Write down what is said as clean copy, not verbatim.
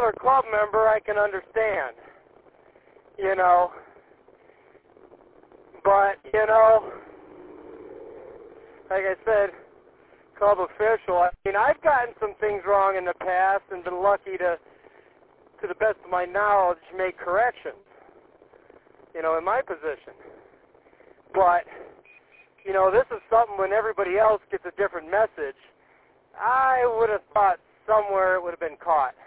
regular club member, I can understand, you know. But, you know, like I said, club official, I mean, I've gotten some things wrong in the past and been lucky to the best of my knowledge, make corrections, you know, in my position. But, you know, this is something when everybody else gets a different message, I would have thought somewhere it would have been caught.